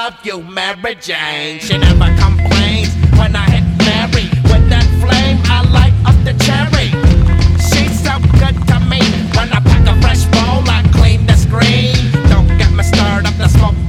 love you, Mary Jane. She never complains when I hit Mary with that flame. I light up the cherry. She's so good to me. When I pack a fresh bowl, I clean the screen. Don't get me stirred up the smoke.